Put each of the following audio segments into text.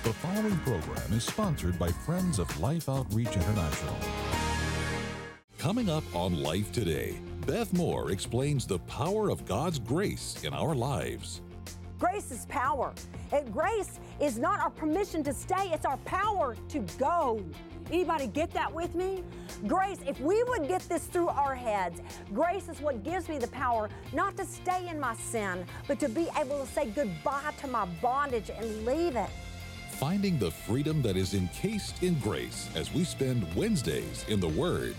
The following program is sponsored by Friends of Life Outreach International. Coming up on Life Today, Beth Moore explains the power of God's grace in our lives. Grace is power. And grace is not our permission to stay, it's our power to go. Anybody get that with me? Grace, if we would get this through our heads, grace is what gives me the power not to stay in my sin, but to be able to say goodbye to my bondage and leave it. Finding the freedom that is encased in grace as we spend Wednesdays in the Word.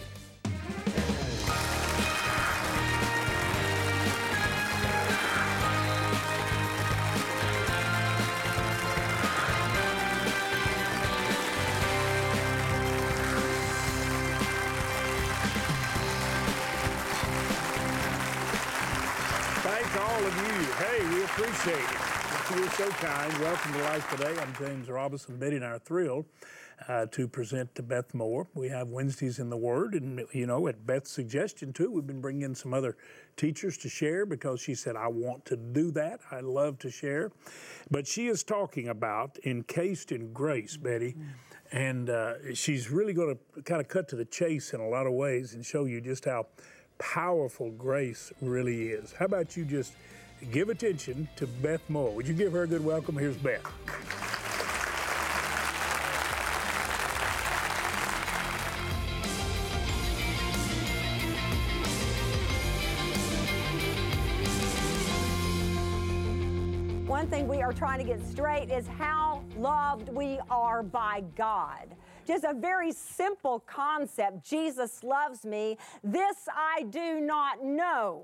Thank all of you. Hey, we appreciate it. You're so kind. Welcome to Life Today. I'm James Robinson. Betty and I are thrilled to present to Beth Moore. We have Wednesdays in the Word, and you know, at Beth's suggestion too, we've been bringing in some other teachers to share because she said, I want to do that. I love to share. But she is talking about encased in grace, Betty, and she's really going to kind of cut to the chase in a lot of ways and show you just how powerful grace really is. How about you just give attention to Beth Moore? Would you give her a good welcome? Here's Beth. One thing we are trying to get straight is how loved we are by God. Just a very simple concept. Jesus loves me. This I do not know.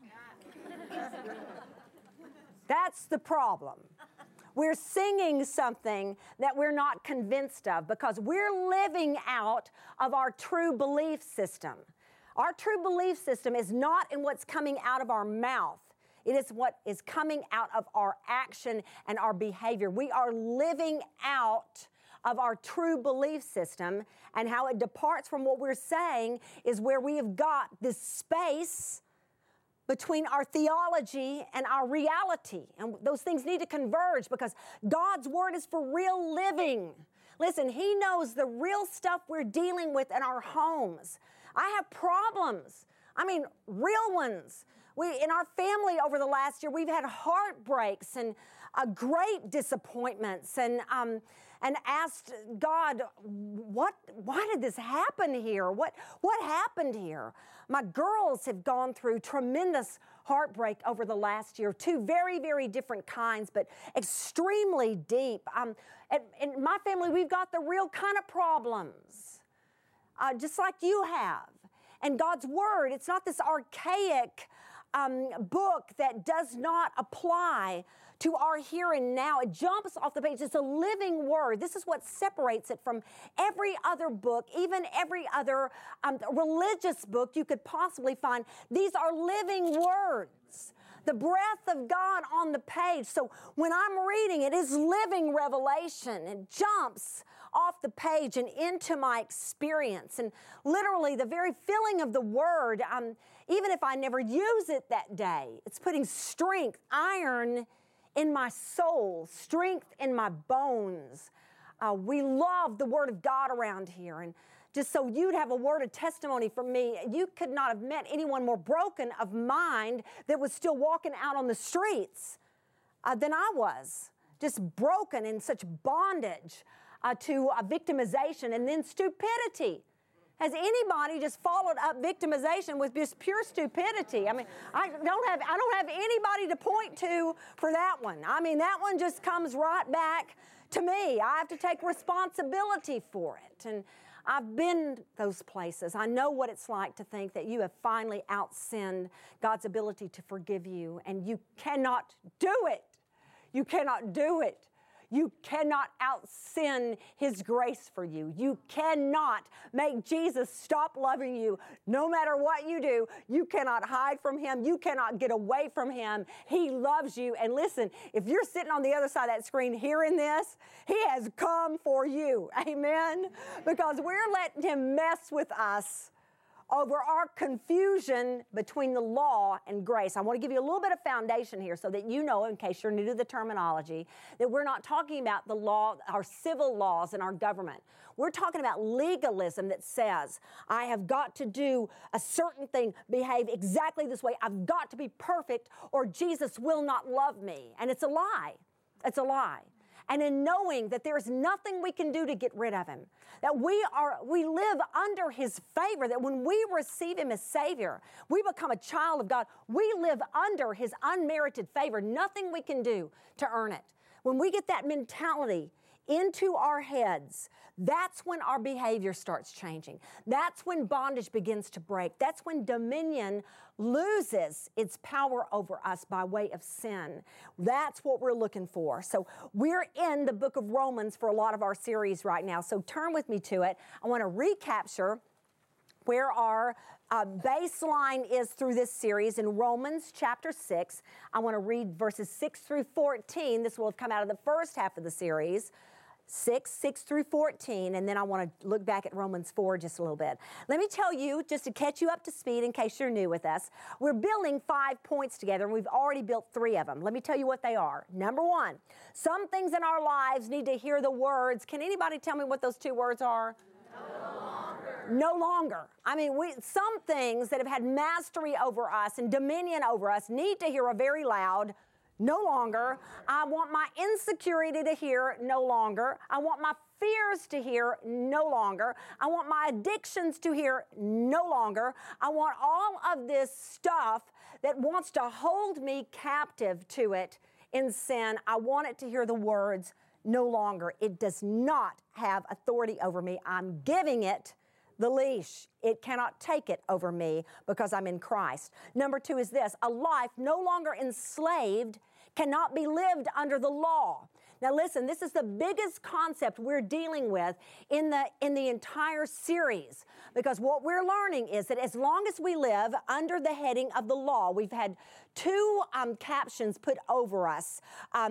That's the problem. We're singing something that we're not convinced of because we're living out of our true belief system. Our true belief system is not in what's coming out of our mouth. It is what is coming out of our action and our behavior. We are living out of our true belief system, and how it departs from what we're saying is where we have got this space between our theology and our reality. And those things need to converge because God's Word is for real living. Listen, He knows the real stuff we're dealing with in our homes. I have problems. I mean, real ones. In our family over the last year, we've had heartbreaks and great disappointments and asked God, why did this happen here? What happened here? My girls have gone through tremendous heartbreak over the last year, two very, very different kinds, but extremely deep. In my family, we've got the real kind of problems, just like you have. And God's Word, it's not this archaic book that does not apply to our here and now. It jumps off the page. It's a living Word. This is what separates it from every other book, even every other religious book you could possibly find. These are living words. The breath of God on the page. So when I'm reading, it is living revelation. It jumps off the page and into my experience. And literally the very feeling of the Word, even if I never use it that day, it's putting strength, iron in my soul, strength in my bones. We love the Word of God around here. And just so you'd have a word of testimony from me, you could not have met anyone more broken of mind that was still walking out on the streets than I was. Just broken in such bondage to victimization and then stupidity. Has anybody just followed up victimization with just pure stupidity? I mean, I don't have anybody to point to for that one. I mean, that one just comes right back to me. I have to take responsibility for it. And I've been those places. I know what it's like to think that you have finally outsinned God's ability to forgive you, and you cannot do it. You cannot do it. You cannot outsin His grace for you. You cannot make Jesus stop loving you no matter what you do. You cannot hide from Him. You cannot get away from Him. He loves you. And listen, if you're sitting on the other side of that screen hearing this, He has come for you. Amen? Because we're letting Him mess with us over our confusion between the law and grace. I want to give you a little bit of foundation here so that you know, in case you're new to the terminology, that we're not talking about the law, our civil laws in our government. We're talking about legalism that says, I have got to do a certain thing, behave exactly this way. I've got to be perfect or Jesus will not love me. And it's a lie. It's a lie. And in knowing that there's nothing we can do to get rid of him, that we live under his favor, that when we receive him as Savior, we become a child of God. We live under his unmerited favor. Nothing we can do to earn it. When we get that mentality into our heads, that's when our behavior starts changing. That's when bondage begins to break. That's when dominion loses its power over us by way of sin. That's what we're looking for. So we're in the book of Romans for a lot of our series right now. So turn with me to it. I want to recapture where our baseline is through this series in Romans chapter 6. I want to read verses 6 through 14. This will have come out of the first half of the series. 6 through 14, and then I want to look back at Romans 4 just a little bit. Let me tell you, just to catch you up to speed in case you're new with us, we're building 5 points together, and we've already built 3 of them. Let me tell you what they are. Number 1, some things in our lives need to hear the words. Can anybody tell me what those 2 words are? No longer. No longer. I mean, some things that have had mastery over us and dominion over us need to hear a very loud no longer. I want my insecurity to hear no longer. I want my fears to hear no longer. I want my addictions to hear no longer. I want all of this stuff that wants to hold me captive to it in sin. I want it to hear the words no longer. It does not have authority over me. I'm giving it the leash. It cannot take it over me because I'm in Christ. Number 2 is this: a life no longer enslaved cannot be lived under the law. Now listen, this is the biggest concept we're dealing with in the entire series, because what we're learning is that as long as we live under the heading of the law, we've had 2 captions put over us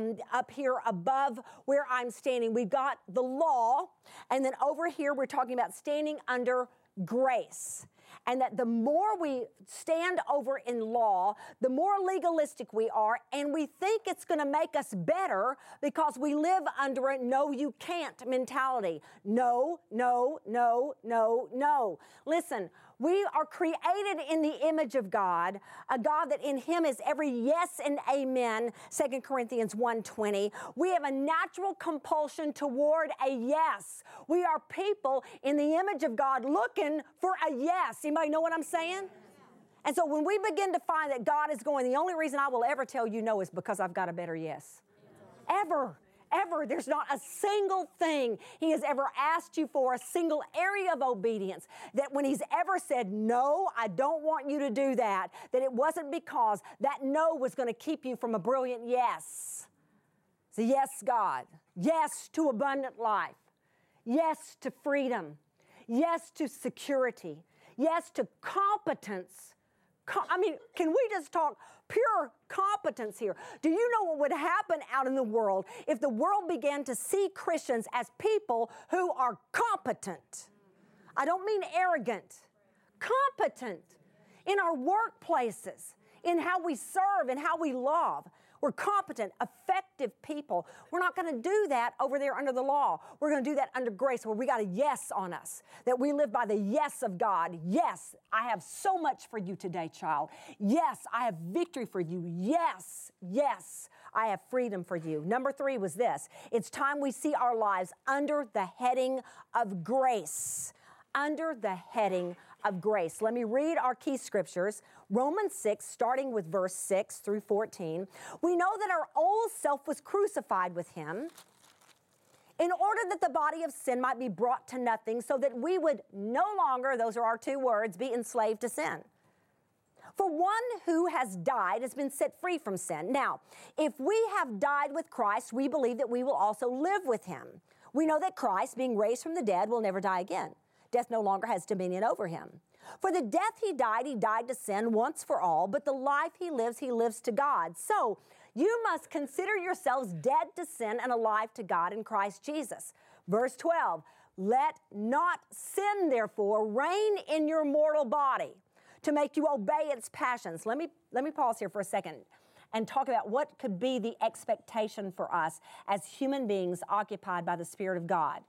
up here above where I'm standing. We've got the law, and then over here we're talking about standing under grace. And that the more we stand over in law, the more legalistic we are, and we think it's going to make us better because we live under a no, you can't mentality. No, no, no, no, no. Listen, we are created in the image of God, a God that in him is every yes and amen, 2 Corinthians 1:20. We have a natural compulsion toward a yes. We are people in the image of God looking for a yes. Anybody know what I'm saying? And so when we begin to find that God is going, the only reason I will ever tell you no is because I've got a better yes. Ever. There's not a single thing he has ever asked you for, a single area of obedience, that when he's ever said, no, I don't want you to do that it wasn't because that no was going to keep you from a brilliant yes. So yes, God. Yes to abundant life. Yes to freedom. Yes to security. Yes to competence. Can we just talk pure competence here? Do you know what would happen out in the world if the world began to see Christians as people who are competent? I don't mean arrogant. Competent in our workplaces, in how we serve and how we love. We're competent, effective people. We're not going to do that over there under the law. We're going to do that under grace, where we got a yes on us, that we live by the yes of God. Yes, I have so much for you today, child. Yes, I have victory for you. Yes, yes, I have freedom for you. Number 3 was this: it's time we see our lives under the heading of grace. Under the heading of grace. Let me read our key scriptures. Romans 6, starting with verse 6 through 14. We know that our old self was crucified with him in order that the body of sin might be brought to nothing, so that we would no longer, those are our 2 words, be enslaved to sin. For one who has died has been set free from sin. Now, if we have died with Christ, we believe that we will also live with him. We know that Christ, being raised from the dead, will never die again. Death no longer has dominion over him. For the death he died to sin once for all, but the life he lives to God. So You must consider yourselves dead to sin and alive to God in Christ Jesus. Verse 12, let not sin, therefore, reign in your mortal body to make you obey its passions. Let me pause here for a second and talk about what could be the expectation for us as human beings occupied by the Spirit of God.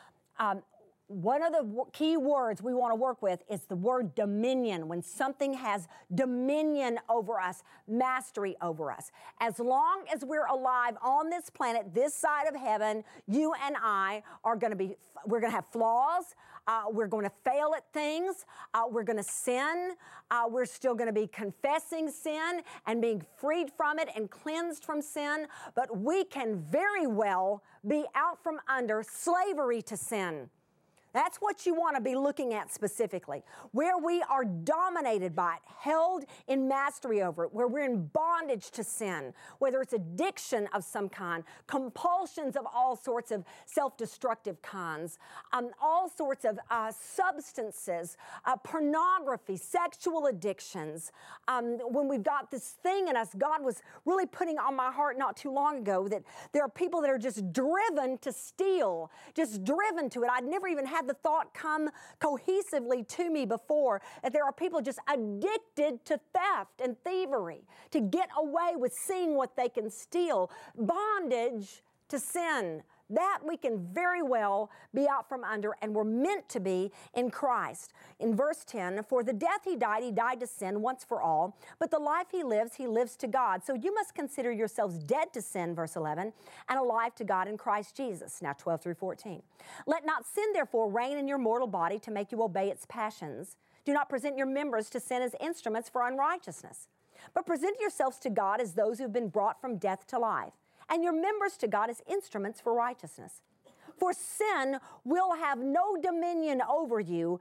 One of the key words we want to work with is the word dominion. When something has dominion over us, mastery over us. As long as we're alive on this planet, this side of heaven, you and I we're going to have flaws. We're going to fail at things. We're going to sin. We're still going to be confessing sin and being freed from it and cleansed from sin. But we can very well be out from under slavery to sin. That's what you want to be looking at specifically, where we are dominated by it, held in mastery over it, where we're in bondage to sin, whether it's addiction of some kind, compulsions of all sorts of self-destructive kinds, all sorts of substances, pornography, sexual addictions. When we've got this thing in us, God was really putting on my heart not too long ago that there are people that are just driven to steal, just driven to it. I'd never even had the thought come cohesively to me before that there are people just addicted to theft and thievery, to get away with seeing what they can steal. Bondage to sin. That we can very well be out from under, and we're meant to be in Christ. In verse 10, for the death he died to sin once for all, but the life he lives to God. So you must consider yourselves dead to sin, verse 11, and alive to God in Christ Jesus. Now 12 through 14. Let not sin, therefore, reign in your mortal body to make you obey its passions. Do not present your members to sin as instruments for unrighteousness, but present yourselves to God as those who have been brought from death to life, and your members to God as instruments for righteousness. For sin will have no dominion over you,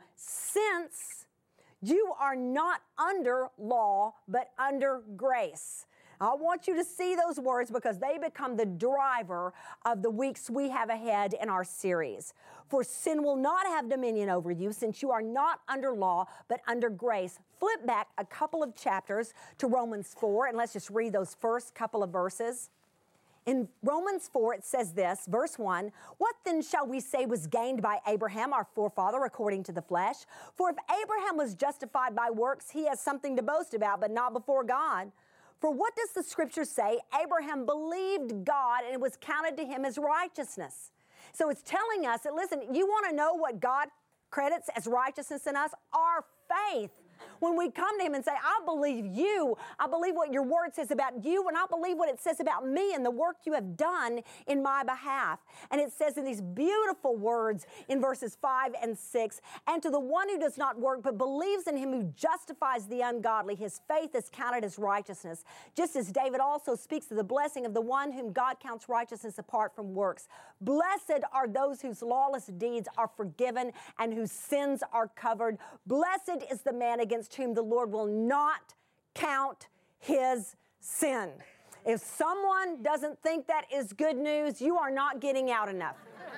since you are not under law, but under grace. I want you to see those words because they become the driver of the weeks we have ahead in our series. For sin will not have dominion over you, since you are not under law, but under grace. Flip back a couple of chapters to Romans 4, and let's just read those first couple of verses. In Romans 4, it says this, verse 1, what then shall we say was gained by Abraham, our forefather, according to the flesh? For if Abraham was justified by works, he has something to boast about, but not before God. For what does the scripture say? Abraham believed God, and it was counted to him as righteousness. So it's telling us that, listen, you want to know what God credits as righteousness in us? Our faith. When we come to him and say, I believe you, I believe what your word says about you, and I believe what it says about me and the work you have done in my behalf. And it says in these beautiful words in verses 5 and 6, and to the one who does not work but believes in him who justifies the ungodly, his faith is counted as righteousness. Just as David also speaks of the blessing of the one whom God counts righteousness apart from works. Blessed are those whose lawless deeds are forgiven and whose sins are covered. Blessed is the man against whom the Lord will not count his sin. If someone doesn't think that is good news, you are not getting out enough.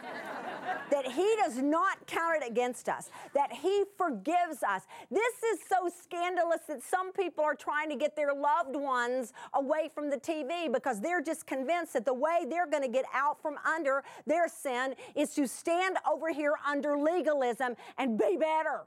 That he does not count it against us, that he forgives us. This is so scandalous that some people are trying to get their loved ones away from the TV because they're just convinced that the way they're going to get out from under their sin is to stand over here under legalism and be better.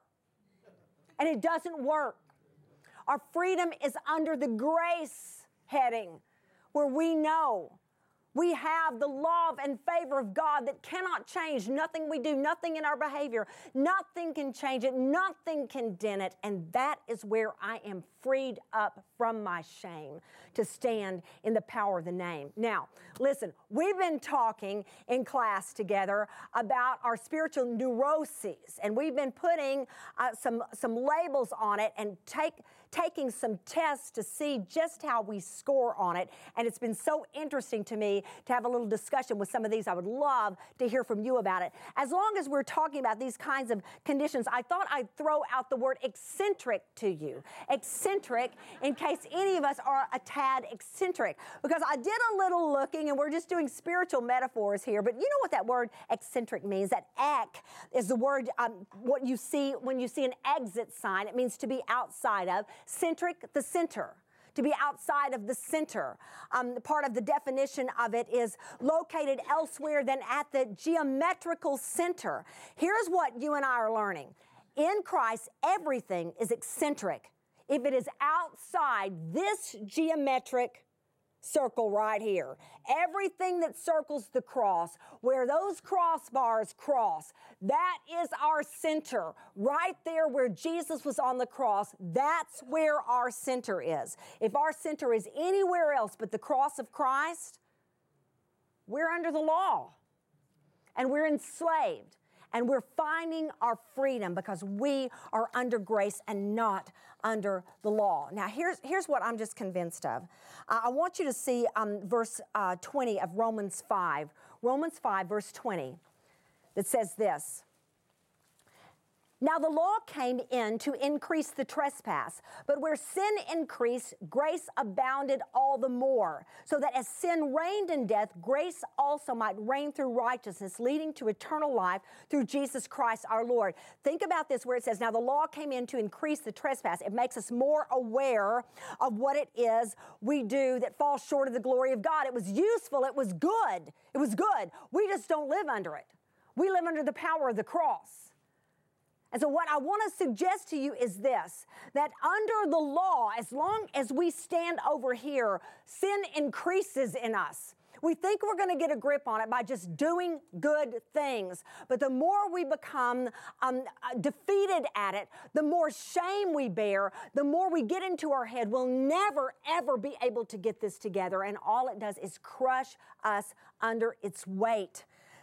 And it doesn't work. Our freedom is under the grace heading, where we know we have the love and favor of God that cannot change. Nothing we do, nothing in our behavior, nothing can change it, nothing can dent it. And that is where I am freed up from my shame to stand in the power of the name. Now, listen, we've been talking in class together about our spiritual neuroses, and we've been putting some labels on it and taking some tests to see just how we score on it. And it's been so interesting to me to have a little discussion with some of these. I would love to hear from you about it. As long as we're talking about these kinds of conditions, I thought I'd throw out the word eccentric to you. Eccentric, in case any of us are a tad eccentric. Because I did a little looking, and we're just doing spiritual metaphors here, but you know what that word eccentric means? That ec is the word, what you see when you see an exit sign. It means to be outside of. Centric, the center. to be outside of the center. Part of the definition of it is located elsewhere than at the geometrical center. Here's what you and I are learning. In Christ, everything is eccentric if it is outside this geometric circle right here. Everything that circles the cross, where those crossbars cross, that is our center. Right there where Jesus was on the cross, that's where our center is. If our center is anywhere else but the cross of Christ, we're under the law and we're enslaved. And we're finding our freedom because we are under grace and not under the law. Now, here's what I'm just convinced of. I want you to see verse 20 of Romans 5. Romans 5, verse 20, that says this. Now the law came in to increase the trespass, but where sin increased, grace abounded all the more, so that as sin reigned in death, grace also might reign through righteousness, leading to eternal life through Jesus Christ our Lord. Think about this where it says, now the law came in to increase the trespass. It makes us more aware of what it is we do that falls short of the glory of God. It was useful. It was good. It was good. We just don't live under it. We live under the power of the cross. And so what I want to suggest to you is this, that under the law, as long as we stand over here, sin increases in us. We think we're going to get a grip on it by just doing good things. But the more we become defeated at it, the more shame we bear, the more we get into our head, we'll never, ever be able to get this together. And all it does is crush us under its weight.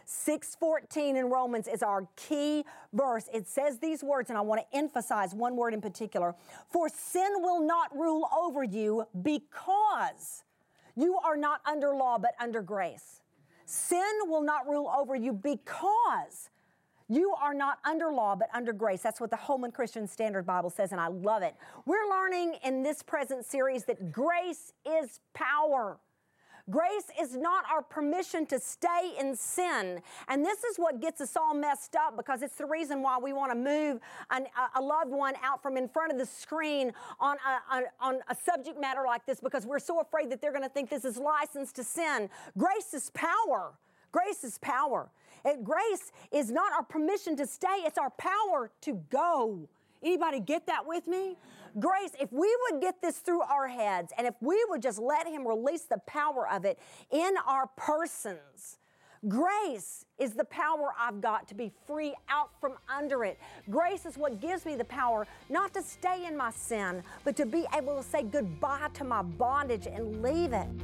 6:14 in Romans is our key verse. It says these words, and I want to emphasize one word in particular. For sin will not rule over you because you are not under law but under grace. Sin will not rule over you because you are not under law but under grace. That's what the Holman Christian Standard Bible says, and I love it. We're learning in this present series that grace is power. Grace is not our permission to stay in sin. And this is what gets us all messed up because it's the reason why we want to move a loved one out from in front of the screen on a subject matter like this because we're so afraid that they're going to think this is license to sin. Grace is power. Grace is power. Grace is not our permission to stay. It's our power to go. Anybody get that with me? Grace, if we would get this through our heads and if we would just let Him release the power of it in our persons, grace is the power I've got to be free out from under it. Grace is what gives me the power not to stay in my sin, but to be able to say goodbye to my bondage and leave it.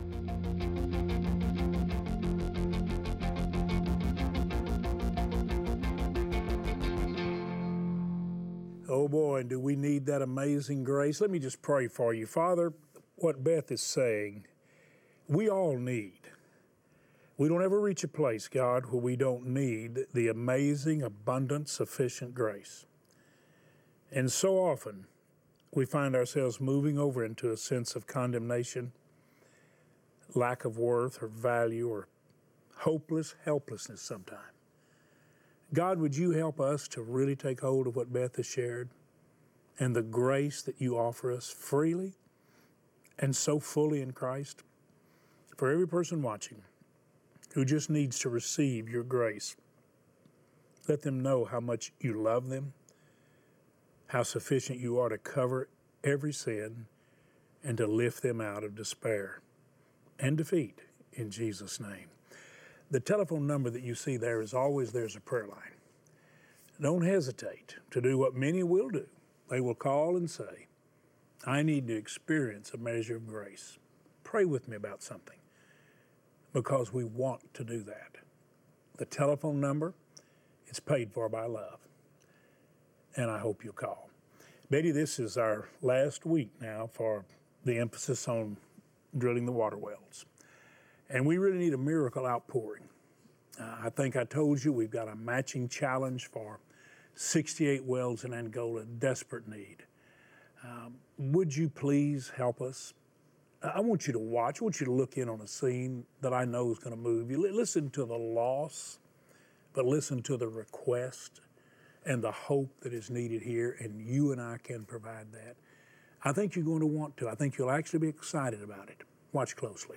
Oh boy, do we need that amazing grace. Let me just pray for you. Father, what Beth is saying, we all need. We don't ever reach a place, God, where we don't need the amazing, abundant, sufficient grace. And so often, we find ourselves moving over into a sense of condemnation, lack of worth or value, or hopeless helplessness sometimes. God, would you help us to really take hold of what Beth has shared and the grace that you offer us freely and so fully in Christ? For every person watching who just needs to receive your grace, let them know how much you love them, how sufficient you are to cover every sin and to lift them out of despair and defeat in Jesus' name. The telephone number that you see there is always there's a prayer line. Don't hesitate to do what many will do. They will call and say, I need to experience a measure of grace. Pray with me about something because we want to do that. The telephone number, it's paid for by love. And I hope you'll call. Betty, this is our last week now for the emphasis on drilling the water wells. And we really need a miracle outpouring. I think I told you we've got a matching challenge for 68 wells in Angola, desperate need. Would you please help us? I want you to watch. I want you to look in on a scene that I know is going to move you. Listen to the loss, but listen to the request and the hope that is needed here, and you and I can provide that. I think you're going to want to. I think you'll actually be excited about it. Watch closely.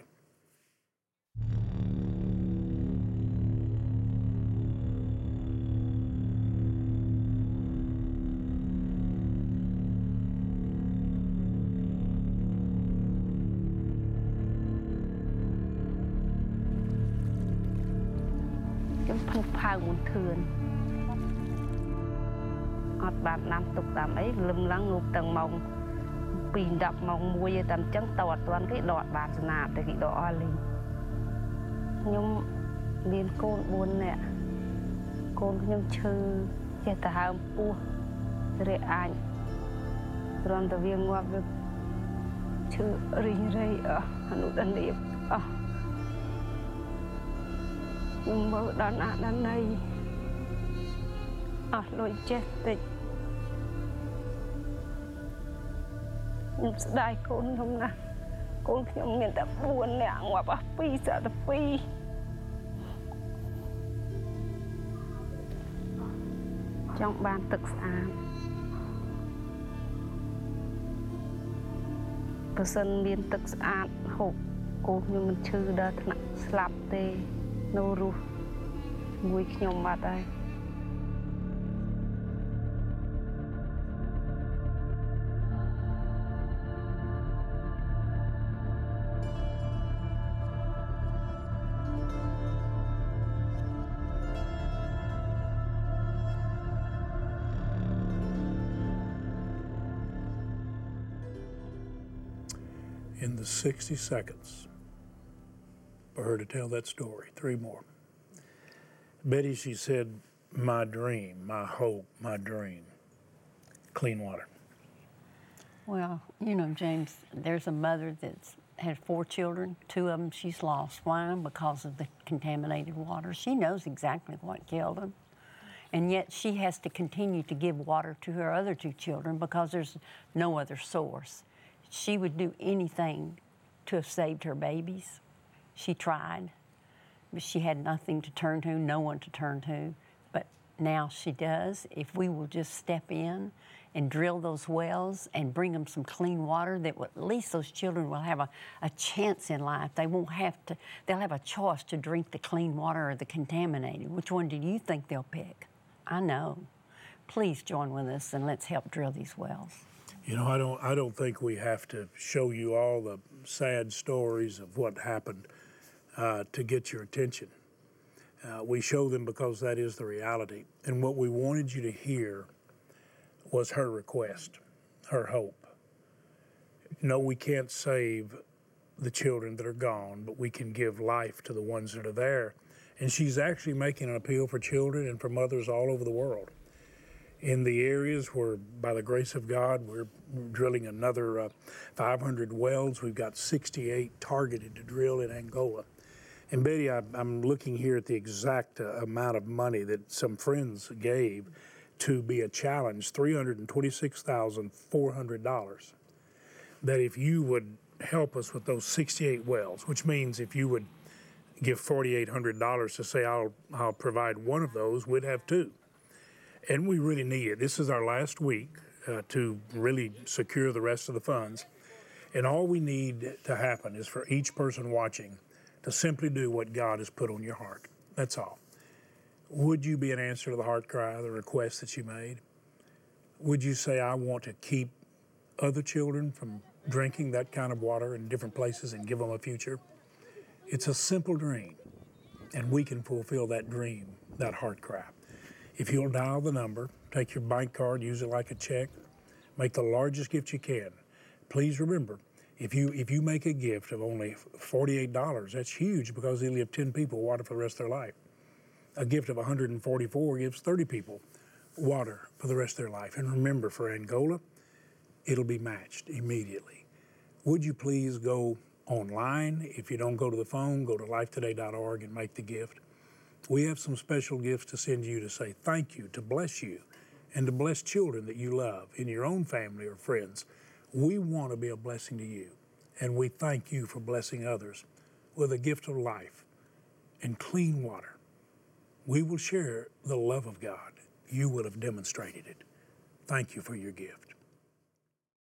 Phúc phao muốn thườn ọt bạn nam tục tạm ấy lưng lắng ngục tầng mông pin đập mông mua về tầm trắng tọt toàn cái đọt bạn nạp để cái đỏ lên nhưng liên côn buồn nè côn nhưng chư che ta ham pu re anh rồi ta viên qua việc chư rình rây ở nụ đan điệp nhưng mơ đàn đàn này lôi chết tịch nhưng đại con không nè con không miền tập buồn nè ngoại bà phi sợ tập phi trong ban thực sản cơ sân miền thực sản hộp cô nhưng mình chưa đợt nặng slap tê nô ru mùi nhom mặt đây In the 60 seconds for her to tell that story, 3 more. Betty, she said, my dream, my hope, my dream, clean water. Well, you know, James, there's a mother that's had 4 children. 2 of them she's lost. Why? Because of the contaminated water. She knows exactly what killed them. And yet she has to continue to give water to her other 2 children because there's no other source. She would do anything to have saved her babies. She tried, but she had nothing to turn to, no one to turn to. But now she does. If we will just step in and drill those wells and bring them some clean water, that at least those children will have a chance in life. They won't have to, they'll have a choice to drink the clean water or the contaminated. Which one do you think they'll pick? I know. Please join with us and let's help drill these wells. You know, I don't think we have to show you all the sad stories of what happened to get your attention. We show them because that is the reality. And what we wanted you to hear was her request, her hope. No, we can't save the children that are gone, but we can give life to the ones that are there. And she's actually making an appeal for children and for mothers all over the world. In the areas where, by the grace of God, we're drilling another 500 wells. We've got 68 targeted to drill in Angola. And Betty, I'm looking here at the exact amount of money that some friends gave to be a challenge, $326,400. That if you would help us with those 68 wells, which means if you would give $4,800 to say I'll provide one of those, we'd have 2. And we really need it. This is our last week to really secure the rest of the funds. And all we need to happen is for each person watching to simply do what God has put on your heart. That's all. Would you be an answer to the heart cry, the request that you made? Would you say, I want to keep other children from drinking that kind of water in different places and give them a future? It's a simple dream, and we can fulfill that dream, that heart cry. If you'll dial the number, take your bank card, use it like a check, make the largest gift you can. Please remember, if you make a gift of only $48, that's huge because they'll give 10 people water for the rest of their life. A gift of $144 gives 30 people water for the rest of their life. And remember, for Angola, it'll be matched immediately. Would you please go online? If you don't go to the phone, go to lifetoday.org and make the gift. We have some special gifts to send you to say thank you, to bless you, and to bless children that you love in your own family or friends. We want to be a blessing to you, and we thank you for blessing others with a gift of life and clean water. We will share the love of God. You will have demonstrated it. Thank you for your gift.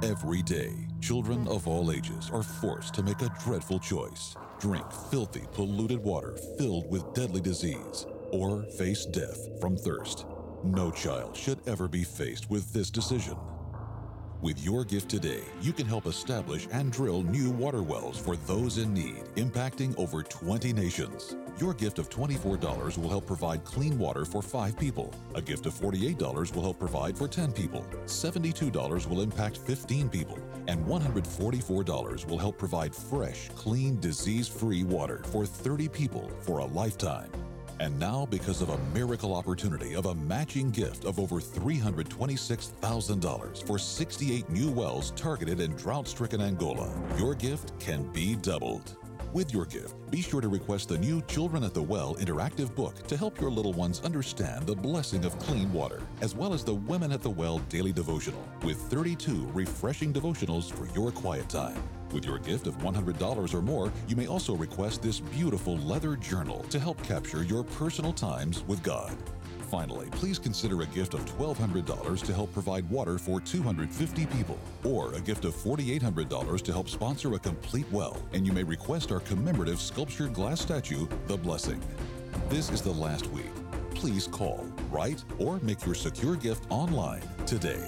Every day, children of all ages are forced to make a dreadful choice: drink filthy, polluted water filled with deadly disease, or face death from thirst. No child should ever be faced with this decision. With your gift today, you can help establish and drill new water wells for those in need, impacting over 20 nations. Your gift of $24 will help provide clean water for 5 people. A gift of $48 will help provide for 10 people. $72 will impact 15 people. And $144 will help provide fresh, clean, disease-free water for 30 people for a lifetime. And now, because of a miracle opportunity of a matching gift of over $326,000 for 68 new wells targeted in drought-stricken Angola, your gift can be doubled. With your gift, be sure to request the new Children at the Well interactive book to help your little ones understand the blessing of clean water, as well as the Women at the Well daily devotional, with 32 refreshing devotionals for your quiet time. With your gift of $100 or more, you may also request this beautiful leather journal to help capture your personal times with God. Finally, please consider a gift of $1,200 to help provide water for 250 people, or a gift of $4,800 to help sponsor a complete well, and you may request our commemorative sculptured glass statue, The Blessing. This is the last week. Please call, write, or make your secure gift online today.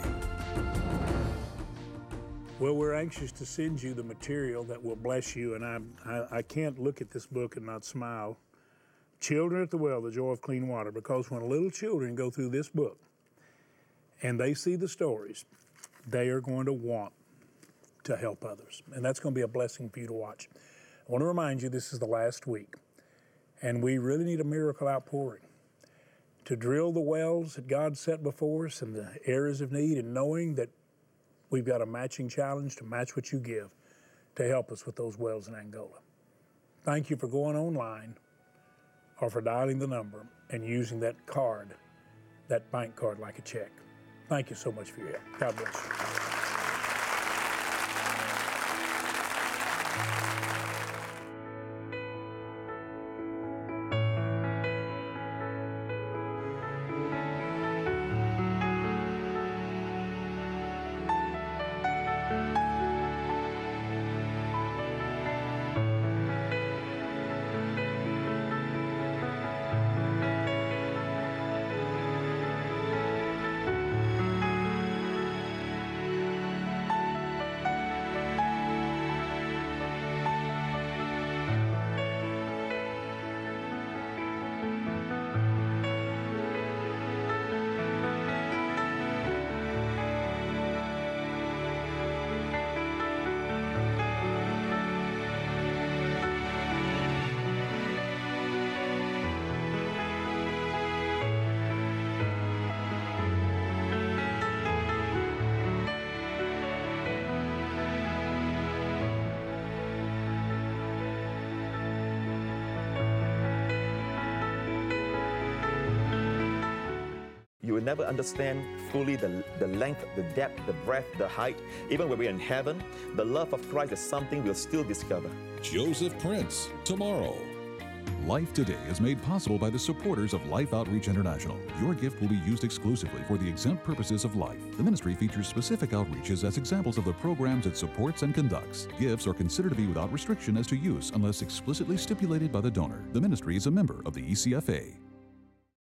Well, we're anxious to send you the material that will bless you, and I can't look at this book and not smile. Children at the Well, The Joy of Clean Water, because when little children go through this book and they see the stories, they are going to want to help others. And that's going to be a blessing for you to watch. I want to remind you this is the last week, and we really need a miracle outpouring to drill the wells that God set before us in the areas of need, and knowing that we've got a matching challenge to match what you give to help us with those wells in Angola. Thank you for going online or for dialing the number and using that card, that bank card, like a check. Thank you so much for your help. God bless you. You will never understand fully the length, the depth, the breadth, the height. Even when we're in heaven, the love of Christ is something we'll still discover. Joseph Prince, tomorrow. Life Today is made possible by the supporters of Life Outreach International. Your gift will be used exclusively for the exempt purposes of life. The ministry features specific outreaches as examples of the programs it supports and conducts. Gifts are considered to be without restriction as to use unless explicitly stipulated by the donor. The ministry is a member of the ECFA.